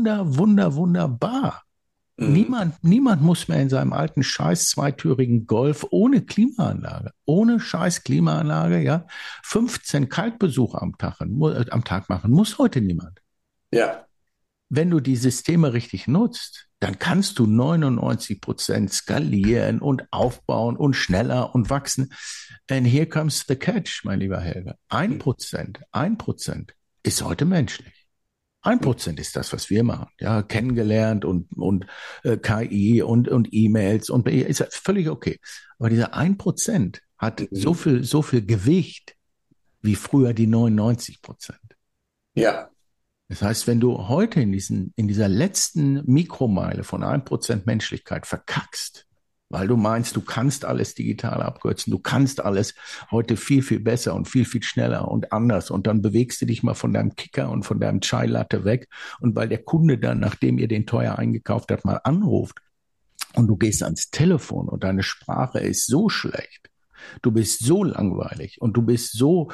wunderbar. Mhm. Niemand muss mehr in seinem alten scheiß zweitürigen Golf ohne Klimaanlage, ohne scheiß Klimaanlage, ja, 15 Kaltbesuche am Tag machen, muss heute niemand. Ja. Wenn du die Systeme richtig nutzt, dann kannst du 99% skalieren und aufbauen und schneller und wachsen. And here comes the catch, mein lieber Helge. Mhm. 1% ist heute menschlich. 1% ist das, was wir machen. Ja, kennengelernt und KI und E-Mails und ist ja völlig okay. Aber dieser 1% hat Mhm. so viel Gewicht wie früher die 99%. Ja. Das heißt, wenn du heute in dieser letzten Mikromeile von 1% Menschlichkeit verkackst, weil du meinst, du kannst alles digital abkürzen, du kannst alles heute viel besser und viel schneller und anders und dann bewegst du dich mal von deinem Kicker und von deinem Chai Latte weg und weil der Kunde dann, nachdem ihr den teuer eingekauft habt, mal anruft und du gehst ans Telefon und deine Sprache ist so schlecht, du bist so langweilig und du bist so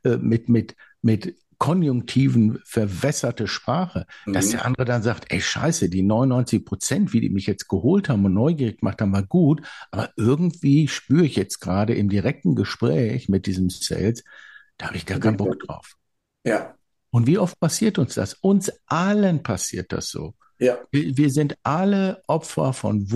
mit Konjunktiven verwässerte Sprache, dass Mhm. der andere dann sagt, ey Scheiße, die 99%, wie die mich jetzt geholt haben und neugierig gemacht haben, war gut, aber irgendwie spüre ich jetzt gerade im direkten Gespräch mit diesem Sales, da habe ich gar keinen Bock drauf. Ja. Und wie oft passiert uns das? Uns allen passiert das so. Ja. Wir sind alle Opfer von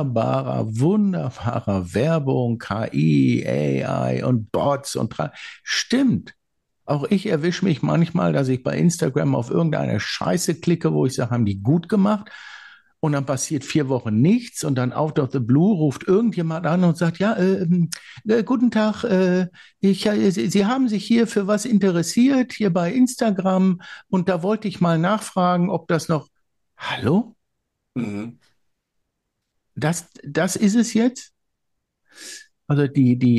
wunderbarer Werbung, KI, AI und Bots und stimmt. Auch ich erwische mich manchmal, dass ich bei Instagram auf irgendeine Scheiße klicke, wo ich sage, haben die gut gemacht. Und dann passiert 4 Wochen nichts und dann out of the blue ruft irgendjemand an und sagt, ja, guten Tag, Sie haben sich hier für was interessiert, hier bei Instagram und da wollte ich mal nachfragen, ob das noch, hallo? Mhm. Das ist es jetzt? Also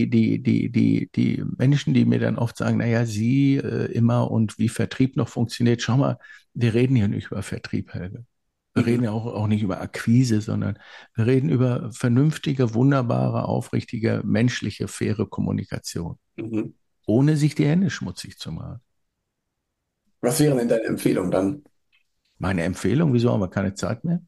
die Menschen, die mir dann oft sagen, naja, Sie immer und wie Vertrieb noch funktioniert, schau mal, wir reden hier nicht über Vertrieb, Helge. Wir Mhm. reden ja auch nicht über Akquise, sondern wir reden über vernünftige, wunderbare, aufrichtige, menschliche, faire Kommunikation, Mhm. ohne sich die Hände schmutzig zu machen. Was wäre denn deine Empfehlung dann? Meine Empfehlung, wieso haben wir keine Zeit mehr?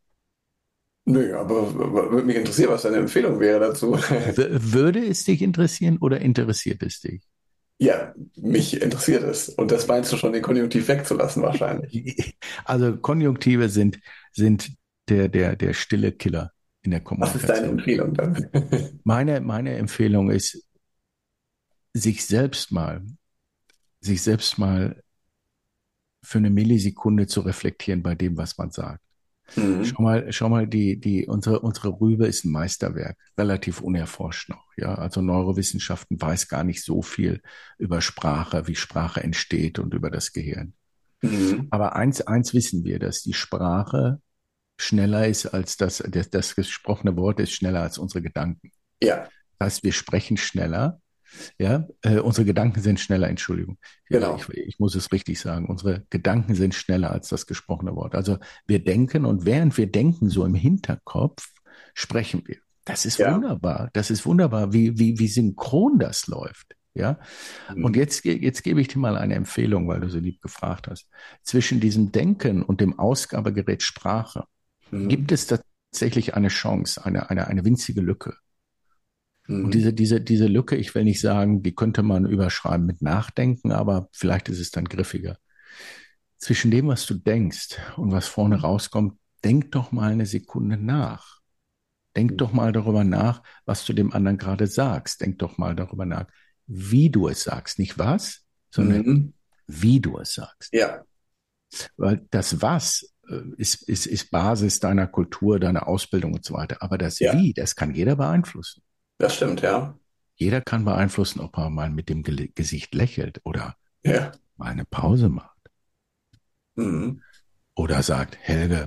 Nö, aber würde mich interessieren, was deine Empfehlung wäre dazu. Würde es dich interessieren oder interessiert es dich? Ja, mich interessiert es. Und das meinst du schon, den Konjunktiv wegzulassen wahrscheinlich. Also Konjunktive sind der stille Killer in der Was ist deine Kommunikation. Empfehlung dann? Meine Empfehlung ist, sich selbst mal, sich selbst mal für eine Millisekunde zu reflektieren bei dem, was man sagt. Mhm. Schau mal, unsere Rübe ist ein Meisterwerk, relativ unerforscht noch. Ja, also Neurowissenschaften weiß gar nicht so viel über Sprache, wie Sprache entsteht und über das Gehirn. Mhm. Aber eins wissen wir, dass die Sprache schneller ist als das gesprochene Wort ist schneller als unsere Gedanken. Ja, Das heißt, wir sprechen schneller, ja, unsere Gedanken sind schneller, Entschuldigung, genau. ich muss es richtig sagen, unsere Gedanken sind schneller als das gesprochene Wort. Also wir denken und während wir denken, so im Hinterkopf, sprechen wir. Ja. Das ist wunderbar, wie synchron das läuft. Ja, und Mhm. jetzt gebe ich dir mal eine Empfehlung, weil du so lieb gefragt hast. Zwischen diesem Denken und dem Ausgabegerät Sprache Mhm. gibt es tatsächlich eine Chance, eine winzige Lücke. Und Mhm. diese Lücke, ich will nicht sagen, die könnte man überschreiben mit Nachdenken, aber vielleicht ist es dann griffiger. Zwischen dem, was du denkst und was vorne Mhm. rauskommt, denk doch mal eine Sekunde nach. Denk doch mal darüber nach, was du dem anderen gerade sagst. Denk doch mal darüber nach, wie du es sagst. Nicht was, sondern Mhm. wie du es sagst. Ja, Weil das was ist Basis deiner Kultur, deiner Ausbildung und so weiter. Aber das ja, wie, das kann jeder beeinflussen. das stimmt, ja. Jeder kann beeinflussen, ob er mal mit dem Gesicht lächelt oder Ja. mal eine Pause macht Mhm. oder sagt, Helge,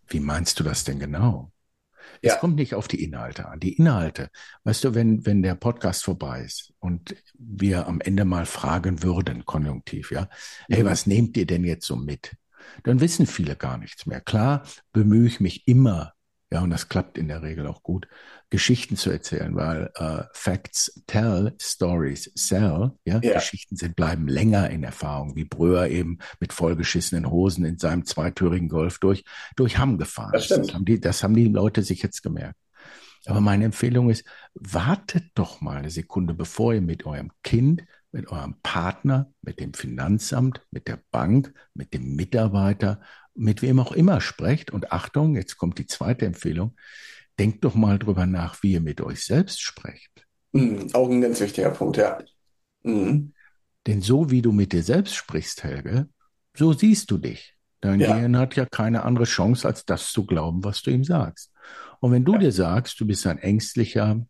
Wie meinst du das denn genau? Es Ja. kommt nicht auf die Inhalte an. Die Inhalte, weißt du, wenn der Podcast vorbei ist und wir am Ende mal fragen würden, konjunktiv, ja, hey, Mhm. was nehmt ihr denn jetzt so mit? Dann wissen viele gar nichts mehr. Klar bemühe ich mich immer, ja, und das klappt in der Regel auch gut, Geschichten zu erzählen, weil Facts tell, Stories sell, ja, Ja, Geschichten bleiben länger in Erfahrung, wie Bröer eben mit vollgeschissenen Hosen in seinem zweitürigen Golf durch Hamm gefahren das ist. stimmt. Das haben die Leute sich jetzt gemerkt. Aber meine Empfehlung ist, wartet doch mal eine Sekunde, bevor ihr mit eurem Kind, mit eurem Partner, mit dem Finanzamt, mit der Bank, mit dem Mitarbeiter, mit wem auch immer sprecht. Und Achtung, jetzt kommt die zweite Empfehlung. Denkt doch mal drüber nach, wie ihr mit euch selbst sprecht. Mhm. Auch ein ganz wichtiger Punkt, ja. Mhm. Denn so wie du mit dir selbst sprichst, Helge, so siehst du dich. Dein Ja, Gehirn hat ja keine andere Chance, als das zu glauben, was du ihm sagst. Und wenn du ja. dir sagst, du bist ein ängstlicher,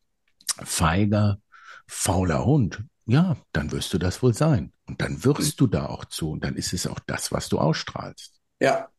feiger, fauler Hund, ja, dann wirst du das wohl sein. Und dann Mhm. wirst du da auch zu. Und dann ist es auch das, was du ausstrahlst. Ja.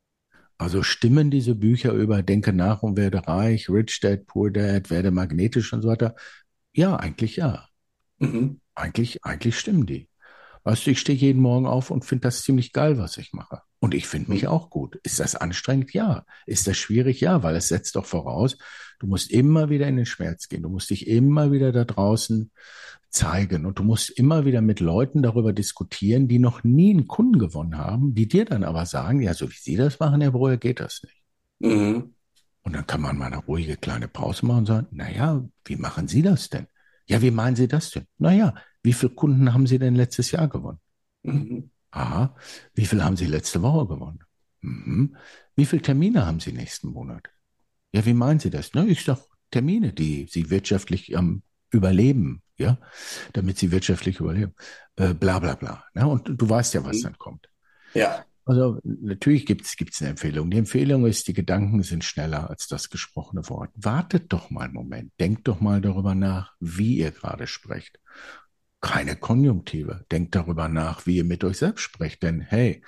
Also stimmen diese Bücher über Denke nach und werde reich, Rich Dad, Poor Dad, werde magnetisch und so weiter? Ja, eigentlich ja. Mhm. Eigentlich stimmen die. Weißt du, ich stehe jeden Morgen auf und finde das ziemlich geil, was ich mache. Und ich finde mich Mhm. auch gut. Ist das anstrengend? Ja. Ist das schwierig? Ja, weil es setzt doch voraus, du musst immer wieder in den Schmerz gehen. Du musst dich immer wieder da draußen zeigen und du musst immer wieder mit Leuten darüber diskutieren, die noch nie einen Kunden gewonnen haben, die dir dann aber sagen, ja, so wie Sie das machen, Herr Breuer, geht das nicht. Mhm. Und dann kann man mal eine ruhige kleine Pause machen und sagen, naja, wie machen Sie das denn? Ja, wie meinen Sie das denn? Naja, wie viele Kunden haben Sie denn letztes Jahr gewonnen? Mhm. Aha. Wie viel haben Sie letzte Woche gewonnen? Mhm. Wie viele Termine haben Sie nächsten Monat? Ja, wie meinen Sie das? Ne, ich sag Termine, die Sie wirtschaftlich überleben, ja, damit Sie wirtschaftlich überleben. Bla bla bla. Ne? Und du weißt ja, was Mhm. dann kommt. Ja, Also natürlich gibt's eine Empfehlung. Die Empfehlung ist, die Gedanken sind schneller als das gesprochene Wort. Wartet doch mal einen Moment. Denkt doch mal darüber nach, wie ihr gerade sprecht. Keine Konjunktive. Denkt darüber nach, wie ihr mit euch selbst sprecht. Denn hey,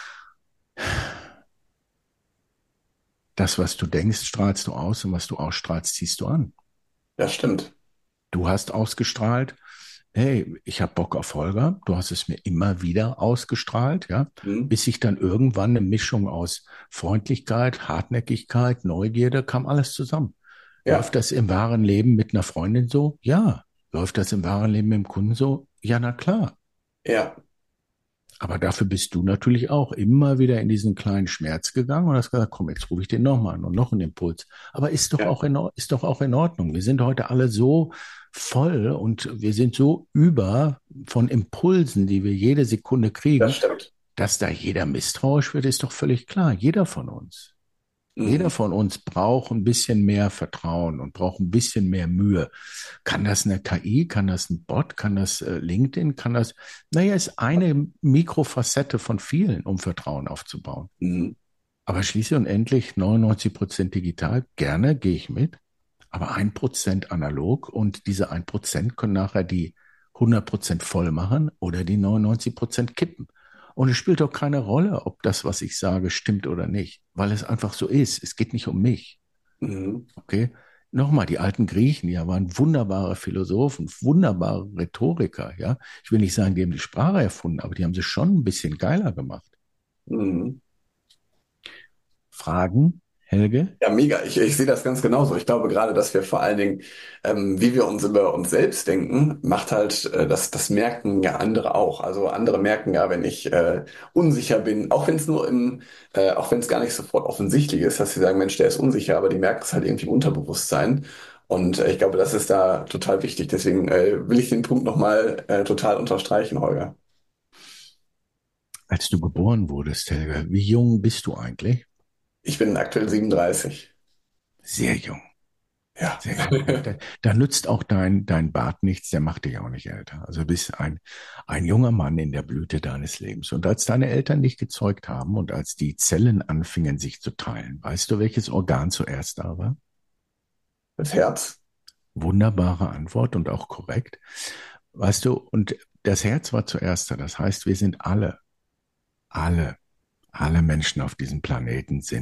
das, was du denkst, strahlst du aus und was du ausstrahlst, ziehst du an. das stimmt. Du hast ausgestrahlt, hey, ich habe Bock auf Holger. Du hast es mir immer wieder ausgestrahlt, ja, Mhm. bis sich dann irgendwann eine Mischung aus Freundlichkeit, Hartnäckigkeit, Neugierde kam alles zusammen. Läuft Ja, das im wahren Leben mit einer Freundin so? Ja. Läuft das im wahren Leben mit dem Kunden so? Ja, na klar. ja, Aber dafür bist du natürlich auch immer wieder in diesen kleinen Schmerz gegangen und hast gesagt, komm, jetzt rufe ich den nochmal an und noch einen Impuls. Aber ja, ist doch auch in Ordnung. Wir sind heute alle so voll und wir sind so über von Impulsen, die wir jede Sekunde das kriegen, stimmt. dass da jeder misstrauisch wird, ist doch völlig klar. Jeder von uns. Jeder Mhm. von uns braucht ein bisschen mehr Vertrauen und braucht ein bisschen mehr Mühe. Kann das eine KI? Kann das ein Bot? Kann das LinkedIn? Kann das, naja, ist eine Mikrofacette von vielen, um Vertrauen aufzubauen. Mhm. Aber schließlich und endlich 99% digital, gerne gehe ich mit, aber 1% analog und diese 1% können nachher die 100% voll machen oder die 99% kippen. Und es spielt doch keine Rolle, ob das, was ich sage, stimmt oder nicht, weil es einfach so ist. Es geht nicht um mich. Mhm. Okay? Nochmal, die alten Griechen, ja, waren wunderbare Philosophen, wunderbare Rhetoriker, ja. Ich will nicht sagen, die haben die Sprache erfunden, aber die haben sie schon ein bisschen geiler gemacht. Mhm. Fragen, Helge? Ja, mega. Ich sehe das ganz genauso. Ich glaube gerade, dass wir vor allen Dingen, wie wir uns über uns selbst denken, macht halt, das merken ja andere auch. Also andere merken ja, wenn ich unsicher bin, auch wenn es nur auch wenn es gar nicht sofort offensichtlich ist, dass sie sagen, Mensch, der ist unsicher, aber die merken es halt irgendwie im Unterbewusstsein. Und ich glaube, das ist da total wichtig. Deswegen will ich den Punkt nochmal total unterstreichen, Holger. Als du geboren wurdest, Helge, wie jung bist du eigentlich? Ich bin aktuell 37. Sehr jung, Ja. sehr jung. Da nützt auch dein Bart nichts, der macht dich auch nicht älter. Also du bist ein junger Mann in der Blüte deines Lebens. Und als deine Eltern dich gezeugt haben und als die Zellen anfingen sich zu teilen, weißt du, welches Organ zuerst da war? Das Herz. Wunderbare Antwort und auch korrekt. Weißt du, und das Herz war zuerst da. Das heißt, wir sind alle, alle Menschen auf diesem Planeten sind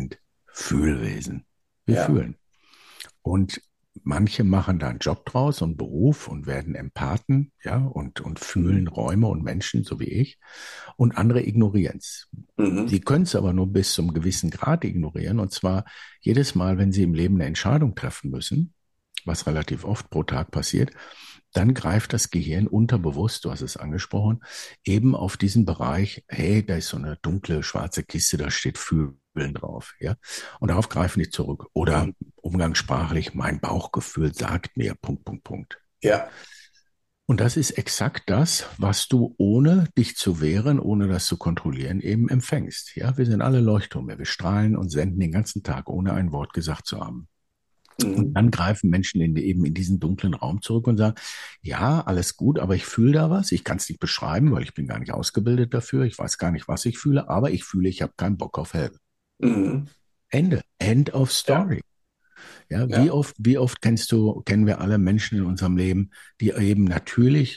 Fühlwesen. Wir Ja. fühlen. Und manche machen da einen Job draus und Beruf und werden Empathen, ja, und Mhm. fühlen Räume und Menschen, so wie ich. Und andere ignorieren es. Mhm. Sie können es aber nur bis zum gewissen Grad ignorieren. Und zwar jedes Mal, wenn Sie im Leben eine Entscheidung treffen müssen, was relativ oft pro Tag passiert, dann greift das Gehirn unterbewusst, du hast es angesprochen, eben auf diesen Bereich, hey, da ist so eine dunkle, schwarze Kiste, da steht Fühlen drauf, ja. Und darauf greifen die zurück. Oder Mhm. umgangssprachlich, mein Bauchgefühl sagt mir, Punkt, Punkt, Punkt, ja. Ja. Und das ist exakt das, was du ohne dich zu wehren, ohne das zu kontrollieren, eben empfängst. Ja, wir sind alle Leuchttürme. Wir strahlen und senden den ganzen Tag, ohne ein Wort gesagt zu haben. Und Mhm. dann greifen Menschen eben in diesen dunklen Raum zurück und sagen, ja, alles gut, aber ich fühle da was. Ich kann es nicht beschreiben, weil ich bin gar nicht ausgebildet dafür. Ich weiß gar nicht, was ich fühle, aber ich fühle, ich habe keinen Bock auf Helge. Mhm. Ende. End of Ja. story. Ja, Ja. wie oft kennen wir alle Menschen in unserem Leben, die eben natürlich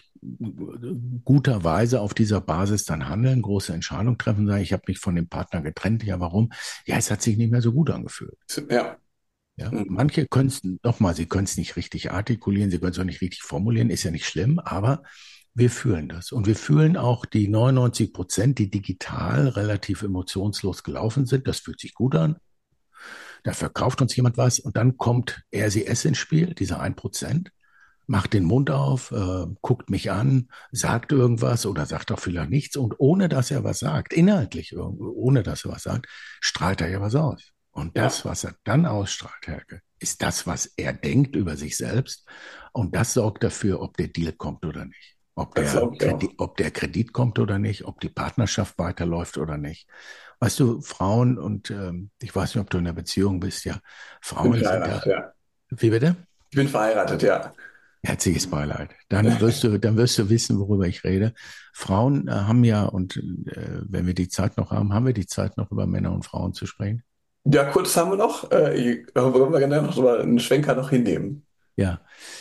guterweise auf dieser Basis dann handeln, große Entscheidungen treffen, sagen, ich habe mich von dem Partner getrennt. Ja, warum? Ja, es hat sich nicht mehr so gut angefühlt. Ja. Ja, Mhm. manche können es, nochmal, sie können es nicht richtig artikulieren, sie können es auch nicht richtig formulieren, ist ja nicht schlimm, aber wir fühlen das. Und wir fühlen auch die 99%, die digital relativ emotionslos gelaufen sind. Das fühlt sich gut an. Da verkauft uns jemand was und dann kommt RCS ins Spiel, dieser 1%, macht den Mund auf, guckt mich an, sagt irgendwas oder sagt auch vielleicht nichts und ohne dass er was sagt, inhaltlich, ohne dass er was sagt, strahlt er ja was aus. Und das, Ja. was er dann ausstrahlt, Helge, ist das, was er denkt über sich selbst. Und das sorgt dafür, ob der Deal kommt oder nicht. Das glaube ich auch. Ob der Kredit kommt oder nicht, ob die Partnerschaft weiterläuft oder nicht. Weißt du, Frauen und ich weiß nicht, ob du in einer Beziehung bist, ja, Bin Frauen sind ja, verheiratet, ja. wie bitte? Ich bin verheiratet, ja. Herzliches Beileid. Dann wirst du wissen, worüber ich rede. Frauen haben ja, und wenn wir die Zeit noch haben, haben wir die Zeit noch über Männer und Frauen zu sprechen? Ja, kurz haben wir noch. Wollen wir gerne noch mal einen Schwenker noch hinnehmen. Ja.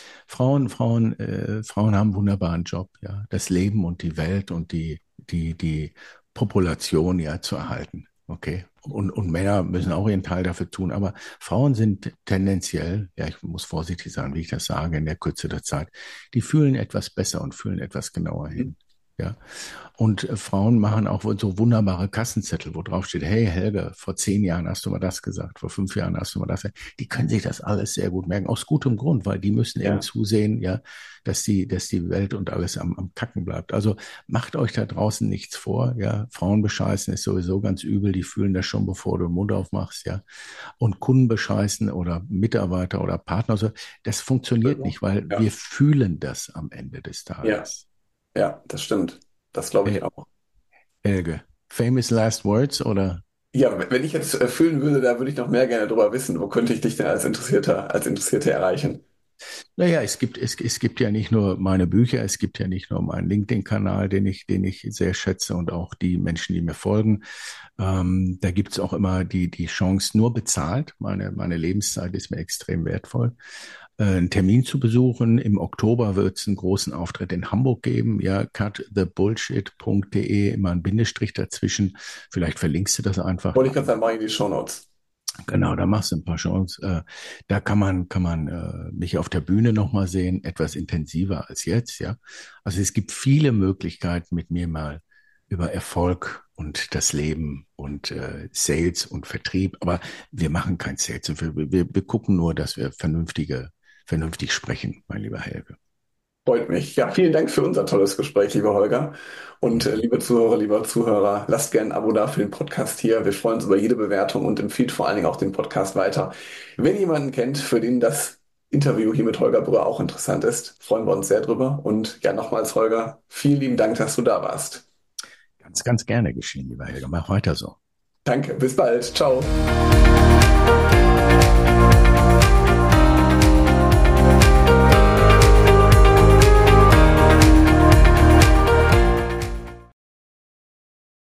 Frauen haben einen wunderbaren Job, ja. Das Leben und die Welt und die Population ja zu erhalten. Okay. Und Männer müssen auch ihren Teil dafür tun. Aber Frauen sind tendenziell, ja, ich muss vorsichtig sein, wie ich das sage, in der Kürze der Zeit, die fühlen etwas besser und fühlen etwas genauer hin. Ja. Und Frauen machen auch so wunderbare Kassenzettel, wo drauf steht, hey Helga, vor 10 Jahren hast du mal das gesagt, vor 5 Jahren hast du mal das gesagt. Die können sich das alles sehr gut merken, aus gutem Grund, weil die müssen eben Ja, zusehen, ja, dass die Welt und alles am Kacken bleibt. Also macht euch da draußen nichts vor, ja. Frauen bescheißen ist sowieso ganz übel, die fühlen das schon, bevor du den Mund aufmachst, ja. Und Kunden bescheißen oder Mitarbeiter oder Partner, so, das funktioniert nicht, weil wir ja, fühlen das am Ende des ja, Tages. ja, das stimmt. Das glaube ich Äh, auch. Helge, famous last words oder? Ja, wenn ich jetzt fühlen würde, da würde ich noch mehr gerne drüber wissen. Wo könnte ich dich denn als Interessierte erreichen? Naja, es gibt ja nicht nur meine Bücher, es gibt ja nicht nur meinen LinkedIn-Kanal, den ich sehr schätze und auch die Menschen, die mir folgen. Da gibt's auch immer die Chance, nur bezahlt. Meine Lebenszeit ist mir extrem wertvoll. Einen Termin zu besuchen. Im Oktober wird es einen großen Auftritt in Hamburg geben. Ja, cutthebullshit.de, immer ein Bindestrich dazwischen. Vielleicht verlinkst du das einfach. Wollte ich ganz einfach in die Shownotes. Genau, da machst du ein paar Shows. Da kann man mich auf der Bühne nochmal sehen, etwas intensiver als jetzt, ja. Also es gibt viele Möglichkeiten, mit mir mal über Erfolg und das Leben und Sales und Vertrieb, aber wir machen kein Sales. Wir gucken nur, dass wir vernünftig sprechen, mein lieber Helge. Freut mich. Ja, vielen Dank für unser tolles Gespräch, lieber Holger. Und Mhm. liebe Zuhörer, lieber Zuhörer, lasst gerne ein Abo da für den Podcast hier. Wir freuen uns über jede Bewertung und empfiehlt vor allen Dingen auch den Podcast weiter. Wenn ihr jemanden kennt, für den das Interview hier mit Holger Brühr auch interessant ist, freuen wir uns sehr drüber. Und ja, nochmals, Holger, vielen lieben Dank, dass du da warst. Ganz gerne geschehen, lieber Helge. Mach weiter so. Danke, bis bald. Ciao.